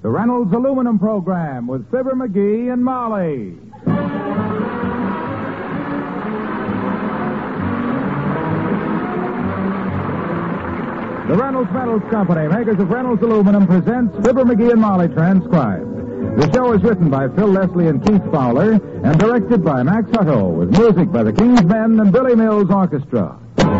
the Reynolds Aluminum Program with Fibber McGee and Molly. The Reynolds Metals Company, makers of Reynolds Aluminum, presents Fibber McGee and Molly transcribed. The show is written by Phil Leslie and Keith Fowler and directed by Max Hutto with music by the King's Men and Billy Mills Orchestra.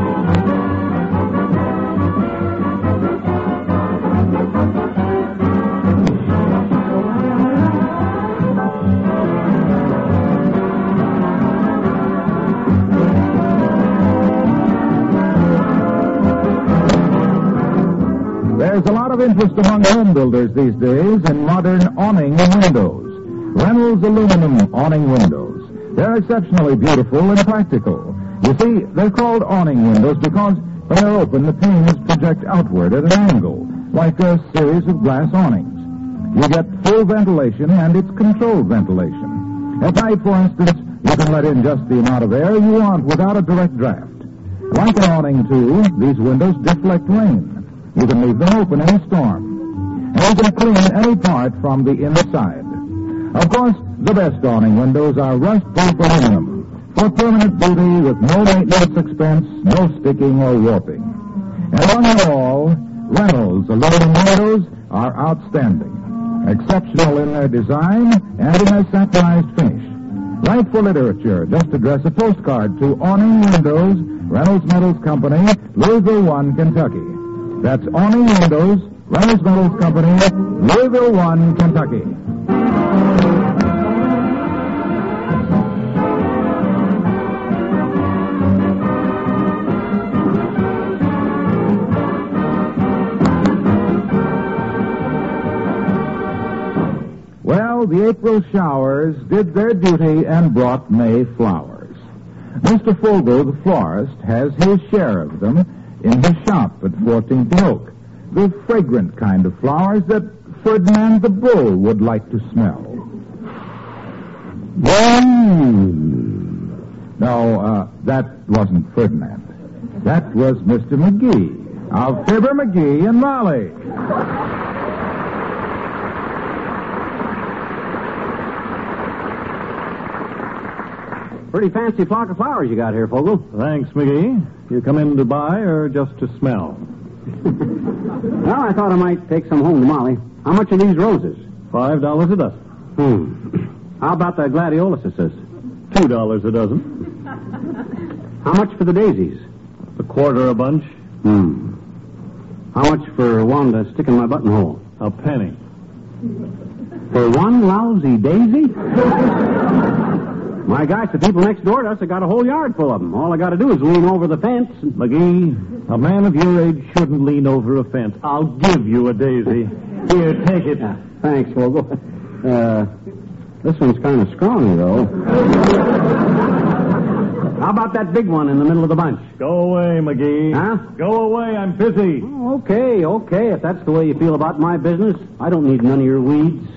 There's a lot of interest among home builders these days in modern awning windows. Reynolds Aluminum awning windows. They're exceptionally beautiful and practical. You see, they're called awning windows because when they're open, the panes project outward at an angle, like a series of glass awnings. You get full ventilation, and it's controlled ventilation. At night, for instance, you can let in just the amount of air you want without a direct draft. Like an awning, too, these windows deflect rain. You can leave them open in a storm. And you can clean any part from the inside. Of course, the best awning windows are rust-proof aluminum for permanent beauty with no maintenance expense, no sticking or warping. And on them all, Reynolds aluminum windows are outstanding, exceptional in their design and in their satirized finish. Write for literature. Just address a postcard to Awning Windows, Reynolds Metals Company, Louisville 1, Kentucky. That's Awning Windows, Reynolds Metals Company, Louisville 1, Kentucky. Well, the April showers did their duty and brought May flowers. Mr. Fogel, the florist, has his share of them in his shop at 14th Oak. The fragrant kind of flowers that Ferdinand the Bull would like to smell. No, that wasn't Ferdinand. That was Mr. McGee of Fibber McGee and Molly. Pretty fancy flock of flowers you got here, Fogel. Thanks, McGee. You come in to buy or just to smell? Well, I thought I might take some home to Molly. How much are these roses? $5 a dozen. How about the gladioluses? $2 a dozen. How much for the daisies? A quarter a bunch. How much for one to stick in my buttonhole? A penny. For one lousy daisy? My gosh, the people next door to us have got a whole yard full of them. All I got to do is lean over the fence. McGee, a man of your age shouldn't lean over a fence. I'll give you a daisy. Here, take it. Thanks, Fogel. This one's kind of scrawny, though. How about that big one in the middle of the bunch? Go away, McGee. Huh? Go away, I'm busy. Oh, okay. If that's the way you feel about my business, I don't need none of your weeds.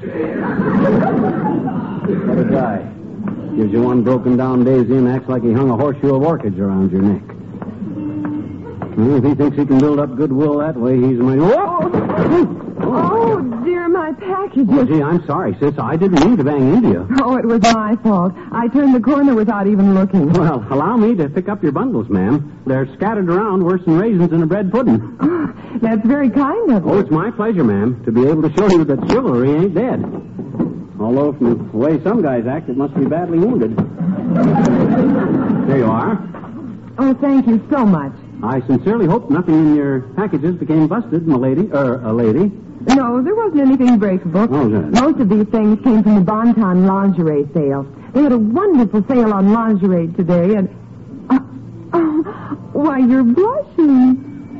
What a guy. Gives you one broken-down daisy and acts like he hung a horseshoe of orchids around your neck. Well, if he thinks he can build up goodwill that way, he's my... Oh, dear, my packages. Oh, gee, I'm sorry, sis. I didn't mean to bang into you. Oh, it was my fault. I turned the corner without even looking. Well, allow me to pick up your bundles, ma'am. They're scattered around worse than raisins in a bread pudding. That's very kind of you. Oh, it's my pleasure, ma'am, to be able to show you that chivalry ain't dead. Although, from the way some guys act, it must be badly wounded. There you are. Oh, thank you so much. I sincerely hope nothing in your packages became busted, a lady. No, there wasn't anything breakable. Oh, good. Most of these things came from the Bonton lingerie sale. They had a wonderful sale on lingerie today, and... why, you're blushing.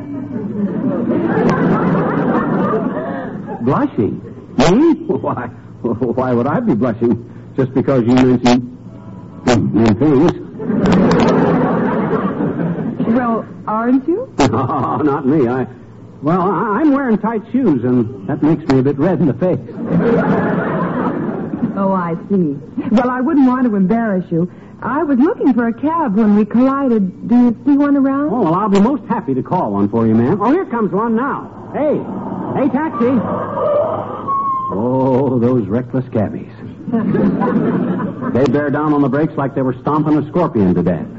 Blushing? Me? Why would I be blushing just because you mentioned things? Well, aren't you? Oh, not me. I'm wearing tight shoes, and that makes me a bit red in the face. Oh, I see. Well, I wouldn't want to embarrass you. I was looking for a cab when we collided. Do you see one around? Oh, well, I'll be most happy to call one for you, ma'am. Oh, here comes one now. Hey, taxi. Oh, Oh, those reckless cabbies. They bear down on the brakes like they were stomping a scorpion to death.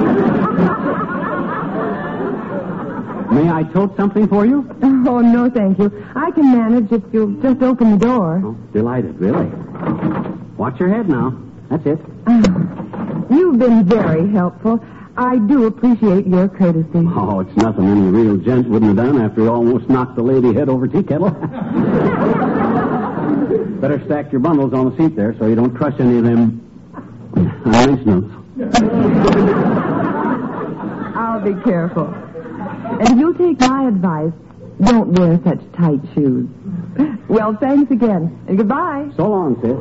May I tote something for you? Oh, no, thank you. I can manage if you'll just open the door. Oh, delighted, really. Watch your head now. That's it. You've been very helpful. I do appreciate your courtesy. Oh, it's nothing any real gent wouldn't have done after he almost knocked the lady head over tea kettle. Better stack your bundles on the seat there so you don't crush any of them nice notes. I'll be careful. And if you'll take my advice, don't wear such tight shoes. Well, thanks again. And goodbye. So long, Sid.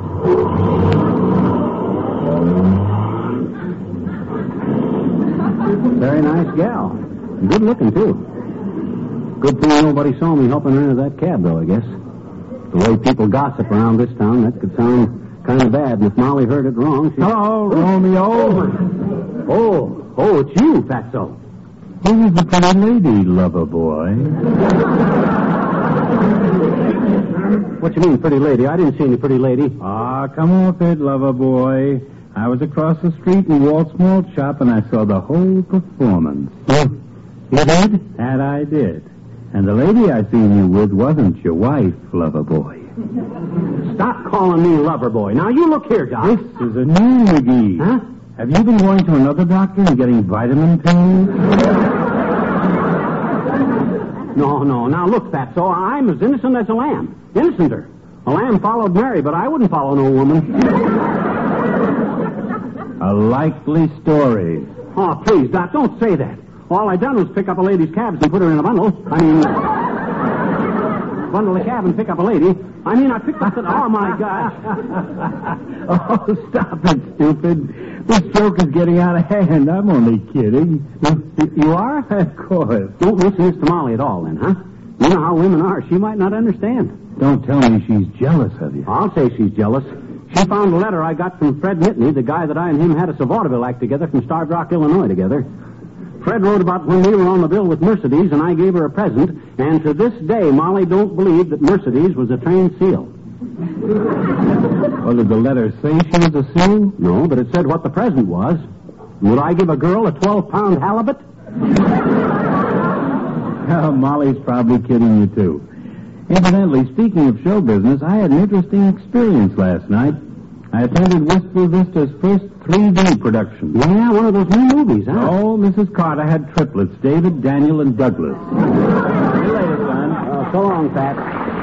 Very nice gal. Good looking, too. Good thing nobody saw me helping her into that cab, though, I guess. The way people gossip around this town, that could sound kind of bad. And if Molly heard it wrong, she... Hello, Romeo. Oh, it's you, Fatso. Who is the pretty lady, lover boy? What you mean, pretty lady? I didn't see any pretty lady. Ah, come off it, lover boy. I was across the street in Walt's Malt Shop, and I saw the whole performance. You did? That I did. And the lady I seen you with wasn't your wife, lover boy. Stop calling me lover boy. Now, you look here, Doc. This is a new McGee. Huh? Have you been going to another doctor and getting vitamin pills? No. Now, look, Fatso, I'm as innocent as a lamb. Innocenter. A lamb followed Mary, but I wouldn't follow no woman. A likely story. Oh, please, Doc, don't say that. All I done was pick up a lady's cabs and put her in a bundle. Bundle a cab and pick up a lady. I picked up the... Oh, my gosh. Oh, stop it, stupid. This joke is getting out of hand. I'm only kidding. You are? Of course. Don't listen this to Molly at all, then, huh? You know how women are. She might not understand. Don't tell me she's jealous of you. I'll say she's jealous. She found a letter I got from Fred Nittany, the guy that I and him had a vaudeville act together from Starved Rock, Illinois together. Fred wrote about when we were on the bill with Mercedes, and I gave her a present, and to this day, Molly don't believe that Mercedes was a trained seal. Well, did the letter say she was a seal? No, but it said what the present was. Would I give a girl a 12-pound halibut? Well, Molly's probably kidding you, too. Incidentally, speaking of show business, I had an interesting experience last night. I attended Wistful Vista's first 3D production. Yeah, one of those new movies, huh? Oh, Mrs. Carter had triplets, David, Daniel, and Douglas. See you later, son. So long, Pat.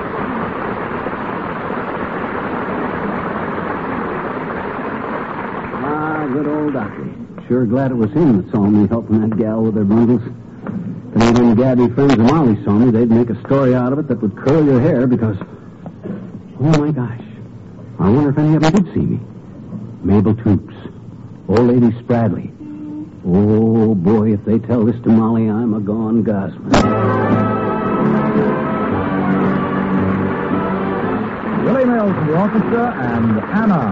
Good old Doctor. Sure glad it was him that saw me helping that gal with her bundles. If any of them gabby friends of Molly saw me, they'd make a story out of it that would curl your hair because... Oh, my gosh. I wonder if any of them did see me. Mabel Toops. Old Lady Spradley. Oh, boy, if they tell this to Molly, I'm a gone gosman. Willie Mills in the orchestra and Anna.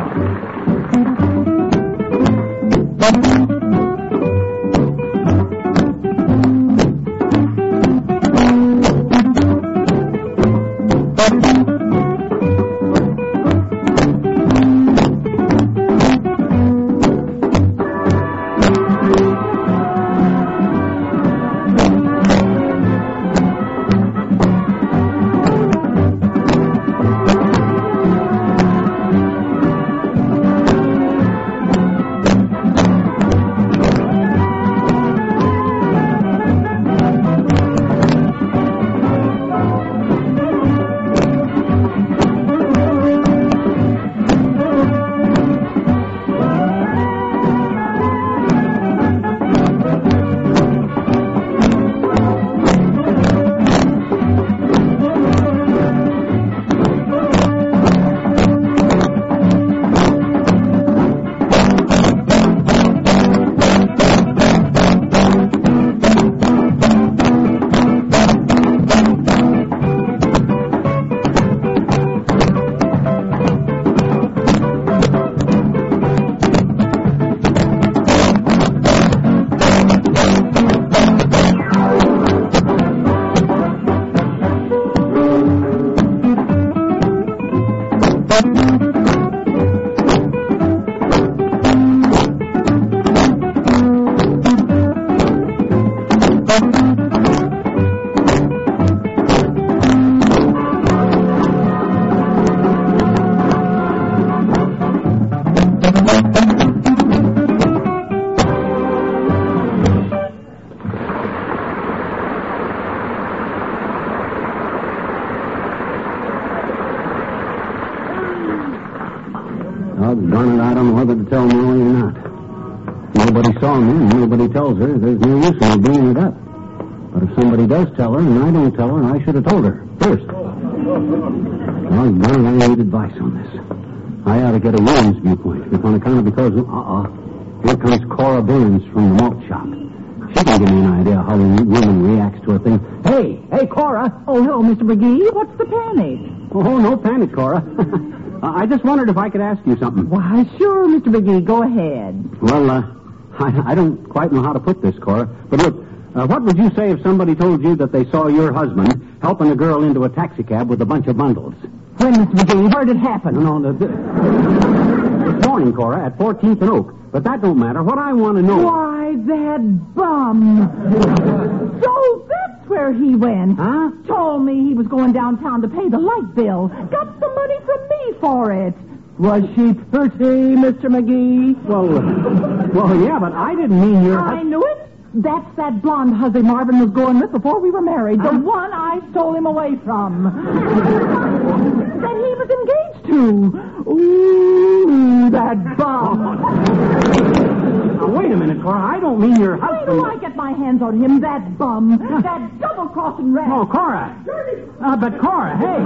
Doggone it, I don't know whether to tell Molly or not. Nobody saw me, and nobody tells her. There's no use in me bringing it up. But if somebody does tell her, and I don't tell her, I should have told her first. Doggone it, I need advice on this. I ought to get a woman's viewpoint, because here comes Cora Burns from the malt shop. She can give me an idea how a woman reacts to a thing. Hey, Cora! Oh, hello, Mr. McGee. What's the panic? Oh, no panic, Cora. I just wondered if I could ask you something. Why, sure, Mr. McGee. Go ahead. Well, I don't quite know how to put this, Cora. But look, what would you say if somebody told you that they saw your husband helping a girl into a taxicab with a bunch of bundles? When, Mr. McGee? Where did it happen? No, this morning, Cora, at 14th and Oak. But that don't matter. What I want to know... Why, that bum. So that's where he went. Huh? Told me he was going downtown to pay the light bill. Got some money from me for it. Was she pretty, Mr. McGee? Well, yeah, but I didn't mean your... I knew it. That's that blonde hussy Marvin was going with before we were married. The one I stole him away from. That he was engaged to. Ooh, that bum. Now, wait a minute, Cora. I don't mean your husband. Wait till I get my hands on him, that bum. That double-crossing rat. Oh, Cora. But Cora, hey.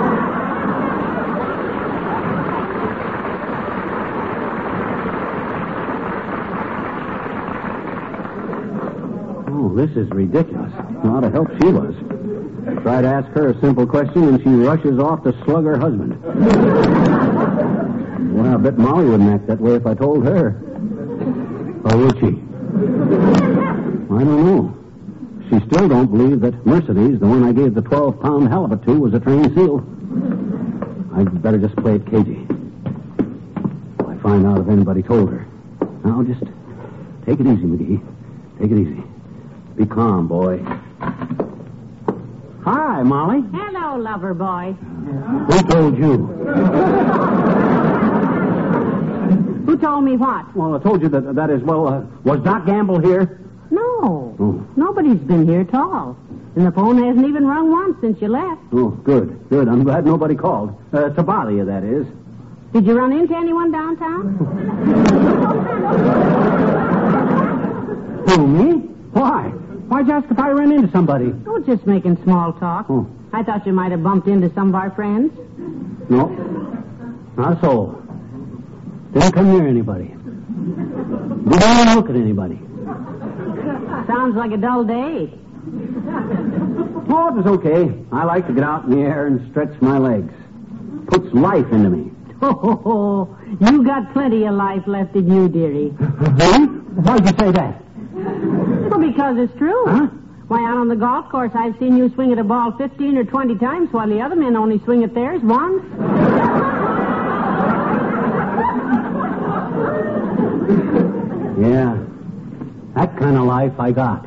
Oh, this is ridiculous. A lot of help she was. Try to ask her a simple question, and she rushes off to slug her husband. Well, I bet Molly wouldn't act that way if I told her. Or would she? I don't know. She still don't believe that Mercedes, the one I gave the 12-pound halibut to, was a trained seal. I'd better just play it cagey. I find out if anybody told her. Now, just take it easy, McGee. Take it easy. Be calm, boy. Hi, Molly. Hello, lover boy. Who told you? Who told me what? Well, I told you that is, was Doc Gamble here? No. Oh. Nobody's been here at all. And the phone hasn't even rung once since you left. Oh, good. I'm glad nobody called. To bother you, that is. Did you run into anyone downtown? Who, me? Why? Why'd you ask if I ran into somebody? Oh, just making small talk. Oh. I thought you might have bumped into some of our friends. No. Not so. Didn't come near anybody. Didn't even look at anybody. Sounds like a dull day. Oh, it was okay. I like to get out in the air and stretch my legs. Puts life into me. Oh, you got plenty of life left in you, dearie. Huh? Why'd you say that? Well, because it's true. Huh? Why, out on the golf course, I've seen you swing at a ball 15 or 20 times, while the other men only swing at theirs once. Yeah. That kind of life I got.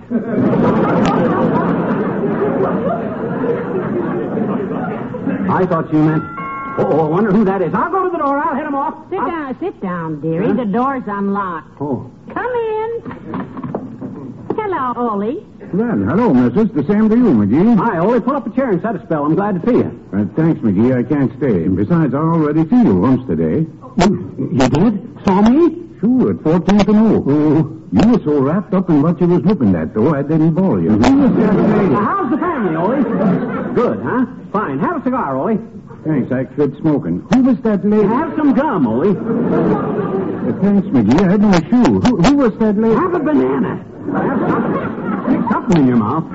I thought you meant... Oh, I wonder who that is. I'll go to the door. I'll head him off. Sit down, dearie. Huh? The door's unlocked. Oh. Come in. Hello, Ole. Well, hello, missus. The same to you, McGee. Hi, Ole. Pull up a chair and set a spell. I'm glad to see you. Thanks, McGee. I can't stay. Besides, I already see you once today. You did? Saw me? Sure, at 14th and Oak. Oh, you were so wrapped up in what you was looking at, though, I didn't bore you. Who was that lady? How's the family, Ole? Good, huh? Fine. Have a cigar, Ole. Thanks, I quit smoking. Who was that lady? Have some gum, Ole. Thanks, McGee. I had no shoe. Who was that lady? Have a banana. Have something. Stick something in your mouth.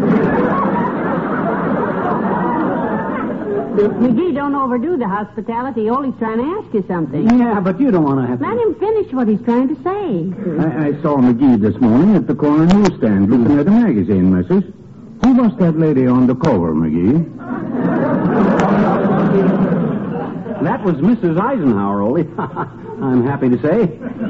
McGee, don't overdo the hospitality. Ole's trying to ask you something. Yeah, but you don't want to have to... Let him finish what he's trying to say. I saw McGee this morning at the corner newsstand looking at a magazine, missus. Who was that lady on the cover, McGee? that was Mrs. Eisenhower, Ole. I'm happy to say.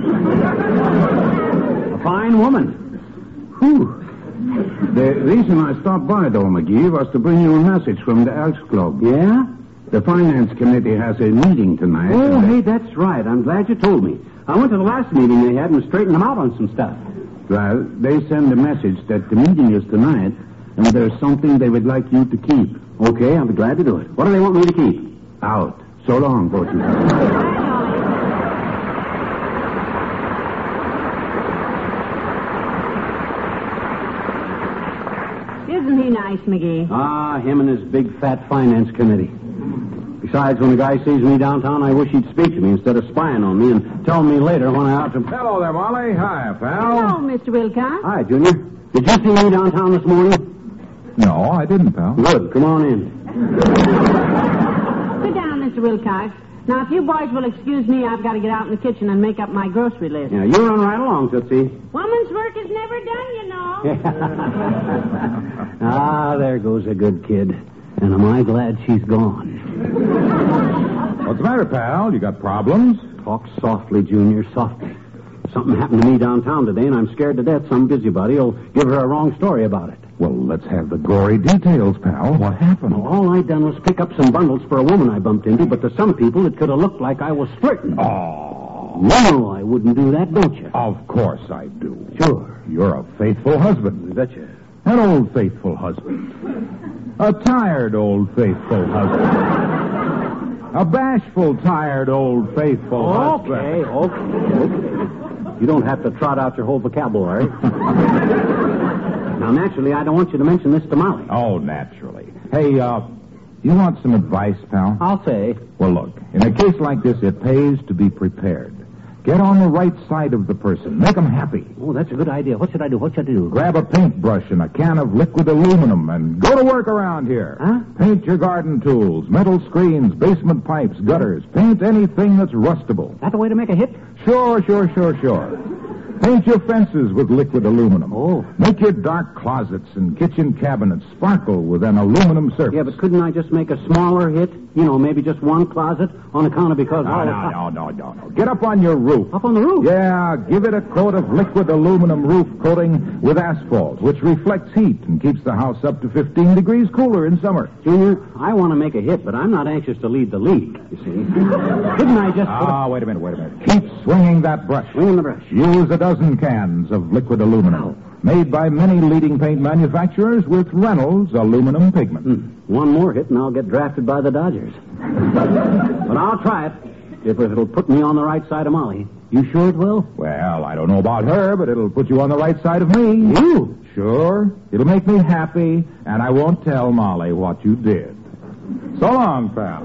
A fine woman. Whew. The reason I stopped by, though, McGee, was to bring you a message from the Elks Club. Yeah? The Finance Committee has a meeting tonight. Oh, hey, that's right. I'm glad you told me. I went to the last meeting they had and straightened them out on some stuff. Well, they send a message that the meeting is tonight, and there's something they would like you to keep. Okay, I'll be glad to do it. What do they want me to keep? Out. So long, fortune teller. Isn't he nice, McGee? Ah, him and his big fat finance committee. Besides, when a guy sees me downtown, I wish he'd speak to me instead of spying on me and tell me later when I ought to... Hello there, Molly. Hi, pal. Hello, Mr. Wilcox. Hi, Junior. Did you see me downtown this morning? No, I didn't, pal. Good. Come on in. Sit down, Mr. Wilcox. Now, if you boys will excuse me, I've got to get out in the kitchen and make up my grocery list. Yeah, you run right along, Tootsie. Woman's work is never done, you know. Ah, there goes a good kid. And am I glad she's gone. What's the matter, pal? You got problems? Talk softly, Junior, softly. Something happened to me downtown today, and I'm scared to death some busybody will give her a wrong story about it. Well, let's have the gory details, pal. What happened? Well, all I done was pick up some bundles for a woman I bumped into, but to some people it could have looked like I was flirting. Oh. No, I wouldn't do that, don't you? Of course I do. Sure. You're a faithful husband. Betcha. An old faithful husband. A tired old faithful husband. A bashful, tired old faithful husband. Okay. You don't have to trot out your whole vocabulary. Now, naturally, I don't want you to mention this to Molly. Oh, naturally. Hey, you want some advice, pal? I'll say. Well, look, in a case like this, it pays to be prepared. Get on the right side of the person. Make them happy. Oh, that's a good idea. What should I do? Grab a paintbrush and a can of liquid aluminum and go to work around here. Huh? Paint your garden tools, metal screens, basement pipes, gutters. Paint anything that's rustable. That the way to make a hit? Sure. Paint your fences with liquid aluminum. Oh. Make your dark closets and kitchen cabinets sparkle with an aluminum surface. Yeah, but couldn't I just make a smaller hit? You know, maybe just one closet on account of because... No. Get up on your roof. Up on the roof? Yeah, give it a coat of liquid aluminum roof coating with asphalt, which reflects heat and keeps the house up to 15 degrees cooler in summer. Junior, I want to make a hit, but I'm not anxious to lead the league, you see. Couldn't I just... Wait a minute. Keep swinging that brush. Swinging the brush. Use a dozen cans of liquid aluminum. Made by many leading paint manufacturers with Reynolds aluminum pigment. One more hit and I'll get drafted by the Dodgers. But I'll try it, if it'll put me on the right side of Molly. You sure it will? Well, I don't know about her, but it'll put you on the right side of me. You? Sure. It'll make me happy, and I won't tell Molly what you did. So long, pal.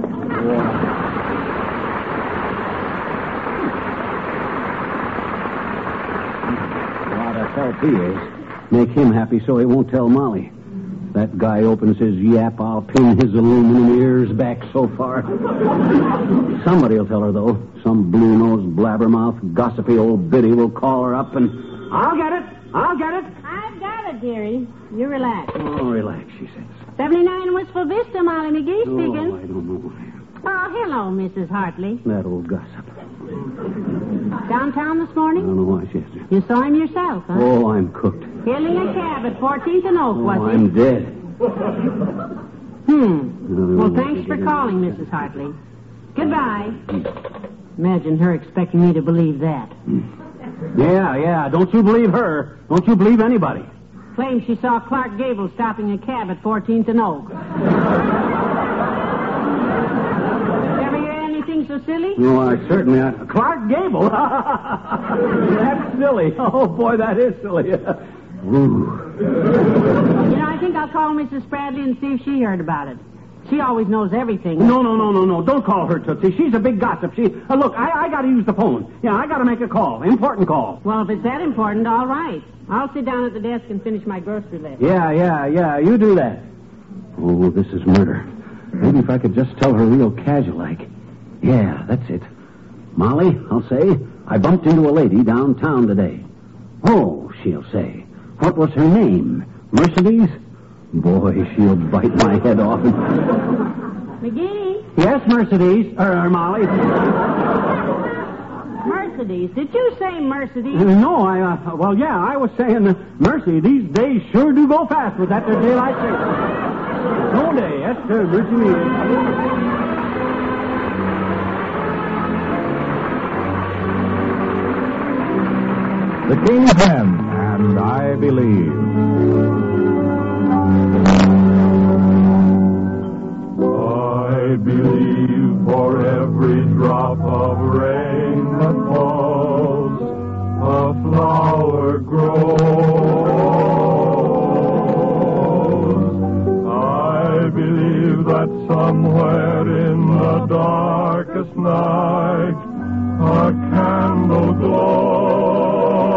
What a help he is. Make him happy so he won't tell Molly. That guy opens his yap, I'll pin his aluminum ears back so far. Somebody will tell her, though. Some blue-nosed, blabbermouth, gossipy old biddy will call her up and... I'll get it. I've got it, dearie. You relax. Oh, relax, she says. 79 Wistful Vista, Molly McGee Oh, speaking. I don't know. Oh, hello, Mrs. Hartley. That old gossip. Downtown this I morning? don't know why she has to. You saw him yourself, huh? Oh, I'm cooked. Hailing a cab at 14th and Oak, was he? I'm dead. Well, thanks for calling, Mrs. Hartley. Goodbye. Imagine her expecting me to believe that. Yeah. Don't you believe her. Don't you believe anybody. Claims she saw Clark Gable stopping a cab at 14th and Oak. Ever hear anything so silly? No, I certainly... Clark Gable? That's silly. Oh, boy, that is silly. Ooh. You know, I think I'll call Mrs. Spradley and see if she heard about it. She always knows everything. No. Don't call her, Tootsie. She's a big gossip. Look, I got to use the phone. Yeah, I got to make a call. Important call. Well, if it's that important, all right. I'll sit down at the desk and finish my grocery list. Yeah. You do that. Oh, this is murder. Maybe if I could just tell her real casual-like. Yeah, that's it. Molly, I'll say, I bumped into a lady downtown today. Oh, she'll say. What was her name? Mercedes? Boy, she'll bite my head off. McGee? Yes, Mercedes. Molly. Mercedes. Did you say Mercedes? No, well, yeah, I was saying, Mercy, these days sure do go fast with that there daylight savings. No day, yes, sir, Mercy. The King's Men and I Believe. I believe for every drop of rain that falls, a flower grows. I believe that somewhere in the darkest night, a candle glows.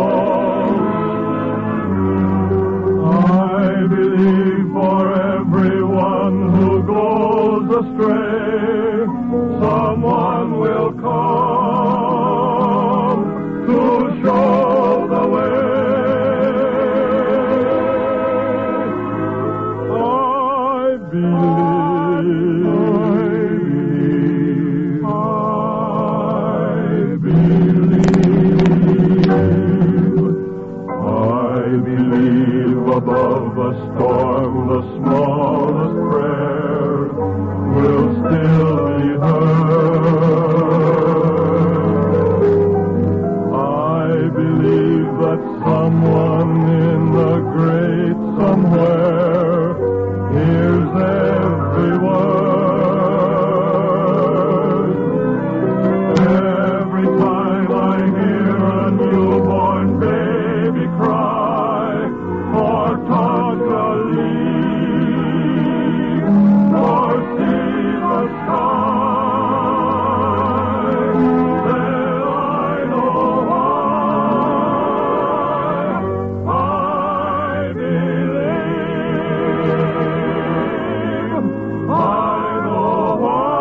I believe for everyone who goes astray, someone will come to show the way. I believe, I believe above the storm, the smallest prayer will still be heard. I believe that someone in the great somewhere hears every word. Every time I hear a newborn baby cry, or touch a leaf, or see the sky, then I know I believe. I know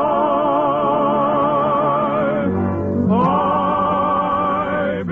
I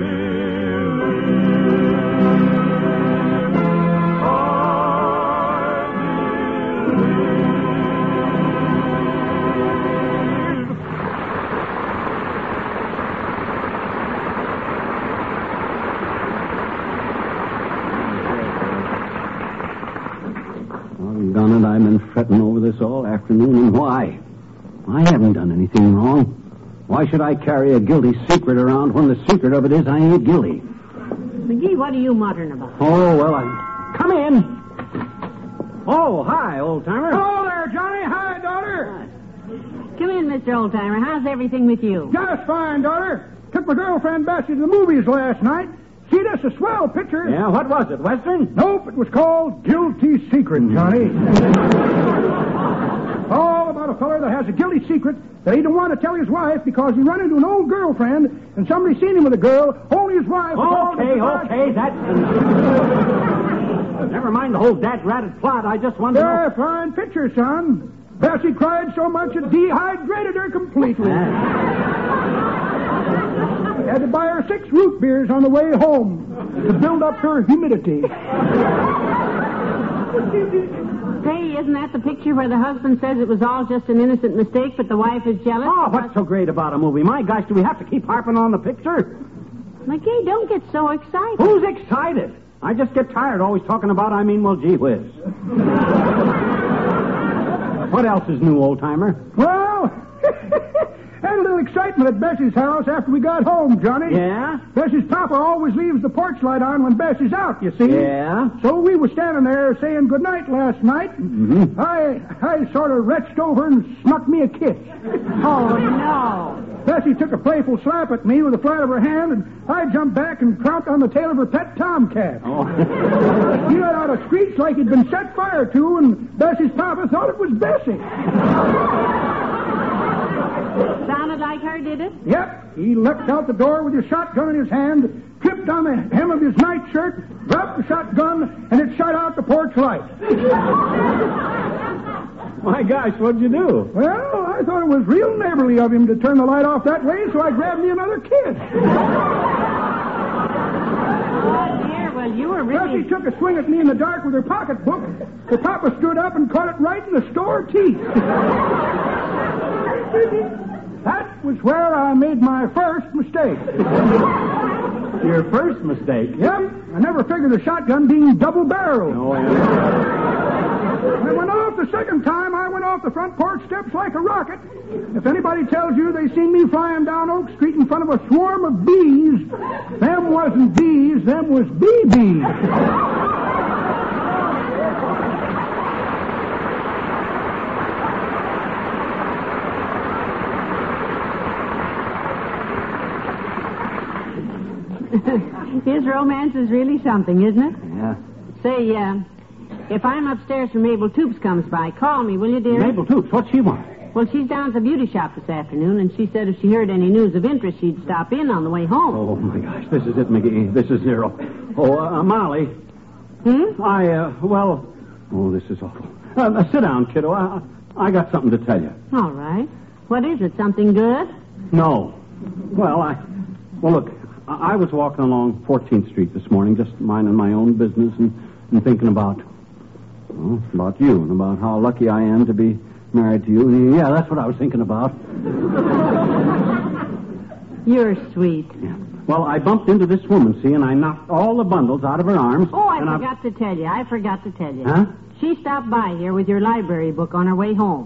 Doggone it, I've been fretting over this all afternoon, and why? I haven't done anything wrong. Why should I carry a guilty secret around when the secret of it is I ain't guilty? McGee, what are you muttering about? Oh, well, come in. Oh, hi, old-timer. Hello there, Johnny. Hi, daughter. Come in, Mr. Oldtimer. How's everything with you? Just fine, daughter. Took my girlfriend Bessie to the movies last night. See, that's a swell picture. Yeah, what was it, Western? Nope, it was called Guilty Secret, Johnny. All about a feller that has a guilty secret that he don't want to tell his wife because he run into an old girlfriend and somebody seen him with a girl, only his wife... Okay, that's... Never mind the whole dat-ratted plot. I just wanted to know... Fine picture, son. Bessie cried so much it dehydrated her completely. Had to buy her 6 root beers on the way home to build up her humidity. Say, isn't that the picture where the husband says it was all just an innocent mistake, but the wife is jealous? Oh, what's so great about a movie? My gosh, do we have to keep harping on the picture? McGee, don't get so excited. Who's excited? I just get tired always talking about, well, gee whiz. What else is new, old-timer? Well, had a little excitement at Bessie's house after we got home, Johnny. Yeah? Bessie's papa always leaves the porch light on when Bessie's out, you see. Yeah? So we was standing there saying goodnight last night. Mm-hmm. I sort of reached over and snuck me a kiss. Oh, no. Bessie took a playful slap at me with the flat of her hand, and I jumped back and crouched on the tail of her pet tomcat. Oh. He let out a screech like he'd been set fire to, and Bessie's papa thought it was Bessie. Sounded like her, did it? Yep. He leapt out the door with his shotgun in his hand, tripped on the hem of his nightshirt, dropped the shotgun, and it shot out the porch light. My gosh, what'd you do? Well, I thought it was real neighborly of him to turn the light off that way, so I grabbed me another kiss. Oh, dear, well, you were really... Bessie took a swing at me in the dark with her pocketbook. The papa stood up and caught it right in the store teeth. That was where I made my first mistake. Your first mistake? Yep. I never figured a shotgun being double-barreled. Oh, yeah. I went off the second time. I went off the front porch steps like a rocket. If anybody tells you they seen me flying down Oak Street in front of a swarm of bees, them wasn't bees, them was BBs. His romance is really something, isn't it? Yeah. Say, if I'm upstairs and Mabel Toops comes by, call me, will you, dear? Mabel Toops, what's she want? Well, she's down at the beauty shop this afternoon, and she said if she heard any news of interest, she'd stop in on the way home. Oh, my gosh, this is it, McGee. This is zero. Oh, Molly. Oh, this is awful. Sit down, kiddo. I got something to tell you. All right. What is it, something good? No. Well, look, I was walking along 14th Street this morning, just minding my own business and thinking about you and about how lucky I am to be married to you. Yeah, that's what I was thinking about. You're sweet. Yeah. Well, I bumped into this woman, see, and I knocked all the bundles out of her arms. Oh, I forgot to tell you. Huh? She stopped by here with your library book on her way home.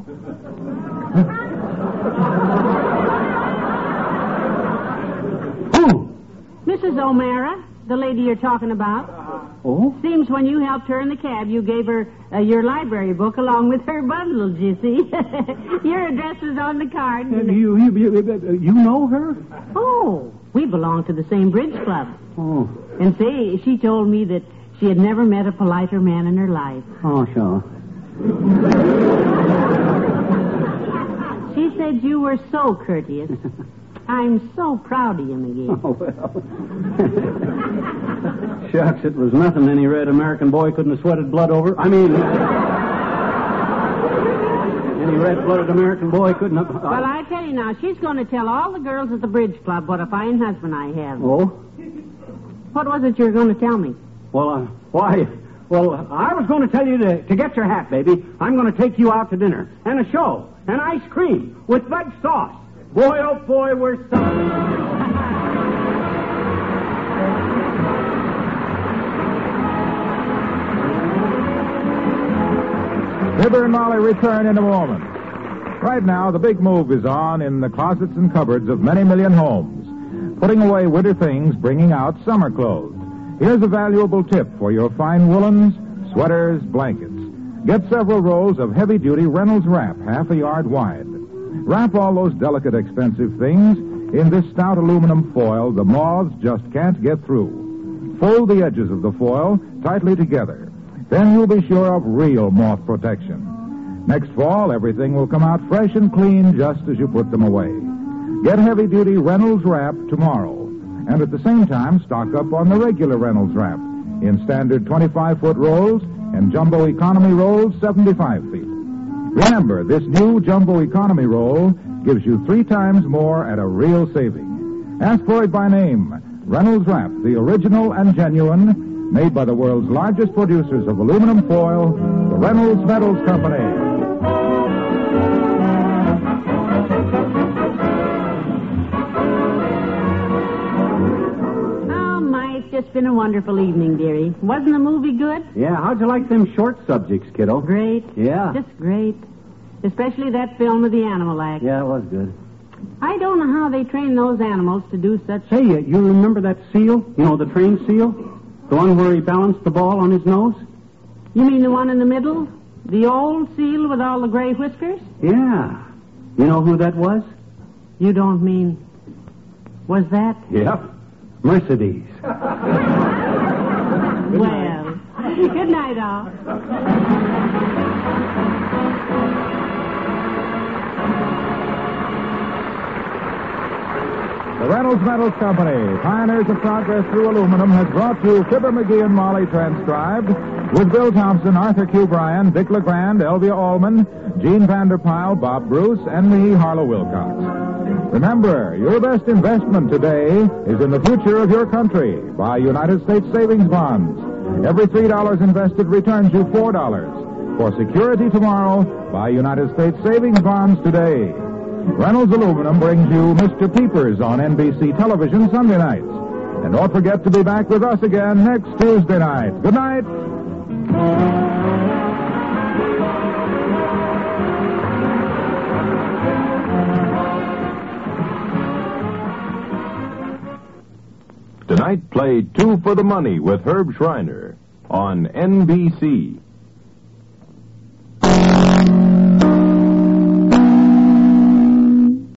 Who? Mrs. O'Mara, the lady you're talking about. Oh? Seems when you helped her in the cab, you gave her your library book along with her bundles, you see. Your address is on the card. You know her? Oh, we belong to the same bridge club. Oh. And say, she told me that she had never met a politer man in her life. Oh, sure. She said you were so courteous. I'm so proud of you, McGee. Oh, well. Shucks, it was nothing any red American boy couldn't have sweated blood over. I mean, any red-blooded American boy couldn't have... Well, I tell you now, she's going to tell all the girls at the bridge club what a fine husband I have. Oh? What was it you were going to tell me? Well, I was going to tell you to get your hat, baby. I'm going to take you out to dinner. And a show. And ice cream with veg sauce. Boy, oh boy, we're sorry. Fibber and Molly return in a moment. Right now, the big move is on in the closets and cupboards of many million homes. Putting away winter things, bringing out summer clothes. Here's a valuable tip for your fine woolens, sweaters, blankets. Get several rolls of heavy-duty Reynolds Wrap, half a yard wide. Wrap all those delicate, expensive things in this stout aluminum foil the moths just can't get through. Fold the edges of the foil tightly together. Then you'll be sure of real moth protection. Next fall, everything will come out fresh and clean just as you put them away. Get heavy-duty Reynolds Wrap tomorrow. And at the same time, stock up on the regular Reynolds Wrap in standard 25-foot rolls and jumbo economy rolls 75 feet. Remember, this new jumbo economy roll gives you 3 times more at a real saving. Ask for it by name. Reynolds Wrap, the original and genuine, made by the world's largest producers of aluminum foil, the Reynolds Metals Company. It's been a wonderful evening, dearie. Wasn't the movie good? Yeah, how'd you like them short subjects, kiddo? Great. Yeah. Just great. Especially that film of the Animal Act. Yeah, it was good. I don't know how they train those animals to do such... Hey, you remember that seal? You know, the trained seal? The one where he balanced the ball on his nose? You mean the one in the middle? The old seal with all the gray whiskers? Yeah. You know who that was? You don't mean... Was that... Yep. Mercedes. Well, good night, all. The Reynolds Metals Company, pioneers of progress through aluminum, has brought you Fibber McGee and Molly transcribed with Bill Thompson, Arthur Q. Bryan, Dick LeGrand, Elvia Allman, Gene Vanderpyle, Bob Bruce, and me, Harlow Wilcox. Remember, your best investment today is in the future of your country. Buy United States savings bonds. Every $3 invested returns you $4. For security tomorrow, buy United States savings bonds today. Reynolds Aluminum brings you Mr. Peepers on NBC television Sunday nights. And don't forget to be back with us again next Tuesday night. Good night. Tonight, play Two for the Money with Herb Schreiner on NBC.